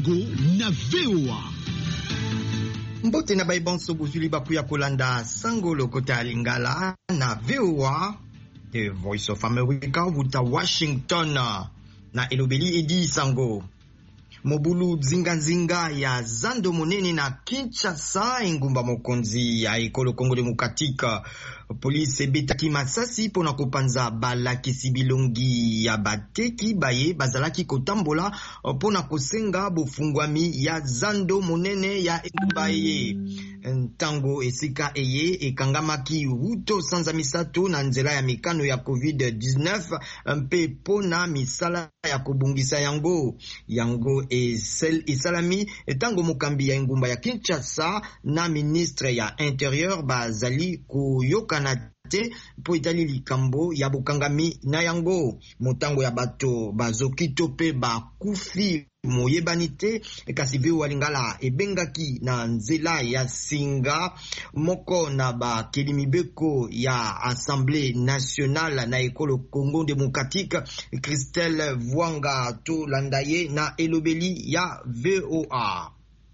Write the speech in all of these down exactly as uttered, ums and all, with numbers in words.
Sango na V O A. Mbote na baibonso buzuli bakuya kolanda Sango lokota lingala na V O A, The Voice of America wuta Washington na elobeli edi Sango. Mobulu zinga zinga ya zando monene na Kinshasa engumba mokonzi ya ekolo Kongo Demokratika. Police betaki masasi pona kopanza balakisi bilongi ya bateki baye bazalaki kotambola pona kosenga bofungwami ya zando monene ya engumba ye. Ntango esika eye ekangamaki wuto sanza misato na nzela ya mikano ya covid dix-neuf mpe pona misala ya kobungisa yango. Yango esel isalami etango mokambi ya engumba ya Kinshasa na ministre ya Intérieur bazali kuyoka na te po itali likambo ya bokangami na yango. Motango ya bato bazokito pe bakufi moyebani te kasi V O A lingala ebengaki na nzela ya singa moko na bakelimibeko ya Assemblée nationale na ekolo Congo Démocratique. Christelle Vwanga to landaye na elobeli ya V O A.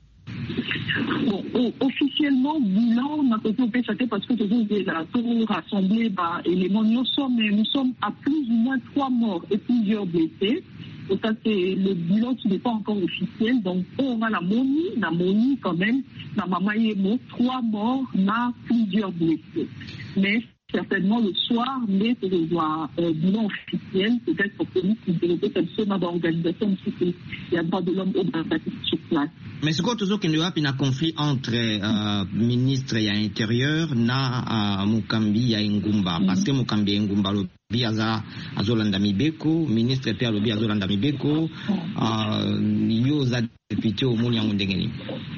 Bon, officiellement, bilan, on a côté au P S A T parce que la tour rassemblée par éléments. Nous sommes, nous sommes à plus ou moins trois morts et plusieurs blessés. Donc ça, c'est le bilan qui n'est pas encore officiel. Donc, on a la Moni, la Moni quand même, la Mamayemo, trois morts, na plusieurs blessés. Mais certainement le soir, mais pour voir euh, bilan officiel, peut-être pour police, une personne dans l'organisation, il y a pas de l'homme au sur place. Mais ce que tu as un conflit entre euh, ministre et intérieur na uh, Mukambi ya Ngumba, mm. Parce que Mukambi ya Ngumba lobi aza azolanda mibeko, ministre pe lobi azolanda mibeko, uh, yo za député au moni yango ndengeni.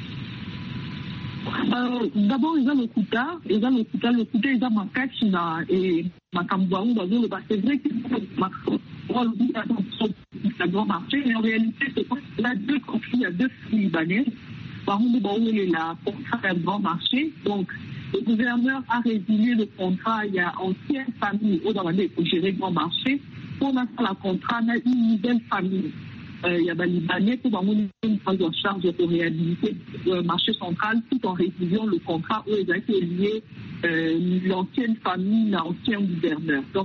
Euh, D'abord, ils ont le kuta, ils ont le kuta, le kuta, ils ont ma kachina et ma kambouaou, c'est vrai que ma ça doit marcher, mais en réalité, c'est quoi? Il y a deux conflits, il y a deux flux libanais. Par contre, il y a la contrat d'un grand marché. Donc, le gouverneur a résilié le contrat. Il y a ancienne famille au Rwanda pour gérer le grand marché. Pour l'instant, la contrat, on a une nouvelle famille. Euh, il y a des Libanais pour avoir une phase en charge pour réhabiliter le marché central tout en résiliant le contrat où ils ont été liés euh, l'ancienne famille, l'ancien gouverneur. Donc,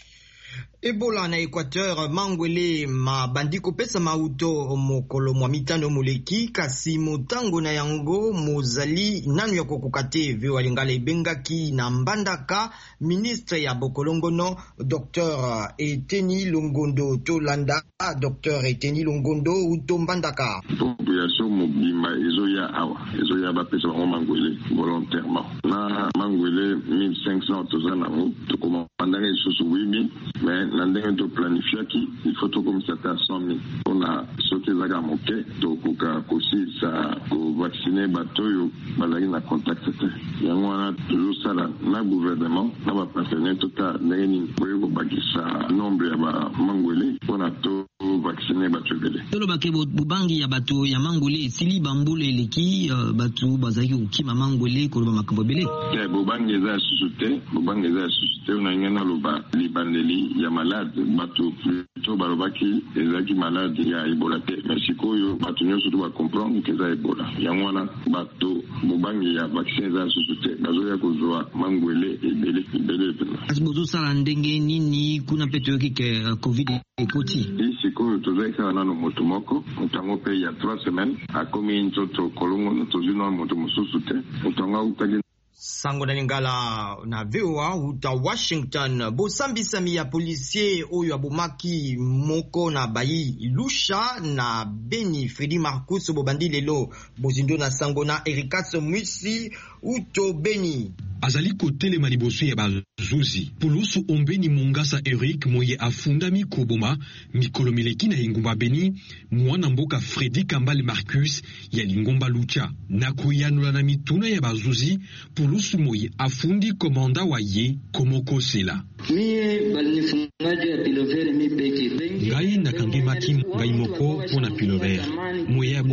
Ebola na Equateur mangwele mabandi kopesa mauto mokolo mwa mitano muleki kasi motango na yango mozali nanu ya kokokate V O A lingala ebengaki na mbandaka ministre ya bokolongono Docteur Eteni Longondo Tolanda. Docteur Eteni Longondo uto mbandaka population mobima ezoya awa ezoya bapesa bango mangwele volontairement na mangwele mille cinq cents toza nango tokomandanga lisusu huit mille mais na ndenge to planifiaki il faut tokomisa ta cent mille mpona soki ezaka moke tokoka kosilisa kovaccine bato oyo bazali na contact te. Yango wana tozosala na gouvernement na bapartenaire tota ndenge nini boye kobakisa nombre ya bamangwele mpona to vacciner bato ebele. Tolobake bubangi ya bato ya mangwele esili bambula eleki uh, bato bazalaki kokima mangwele koloba makambo ebele. Te bubangi eza ya susu te, bubangi eza ya susu te, onalingi naloba libandeli ya malade bato plutôt balobaki ezalaki malade ya Ebola te, mais sikoyo bato nyonso to bacomprendre ke eza Ebola. Yango wana bato bubangi ya vaccin eza ya susu te, bazoya kozwa mangwele ebele ebele ebele. Asi bozosala ndenge nini kuna pe toyoki ke uh, covid ekoti? Sikoyo tozali kaka nano moto moko motango mpe ya trois semaines akomi nzoto kolongo tozwi nano moto mosusu te motango autaki. Sango na lingala na V O A uta Washington. Bosambisami ya policier oyo abomaki moko na bayi Lusha na Beni Fredi Marcus bobandi lelo bozindo na Sango na Erikats Mwisi uto Beni. Azali kotelema liboso ya bazuzi pulusu ombeni Mongasa Eric moye afundami koboma mikolo mileki na engumba Beni mwana mboka Fredi Kambale Marcus ya lingomba Lucha na kuyanula na mituna ya bazuzi pulusu moye afundi komanda wa ye komoko sela ngai nakangimaki ngai moko pona pilovere moye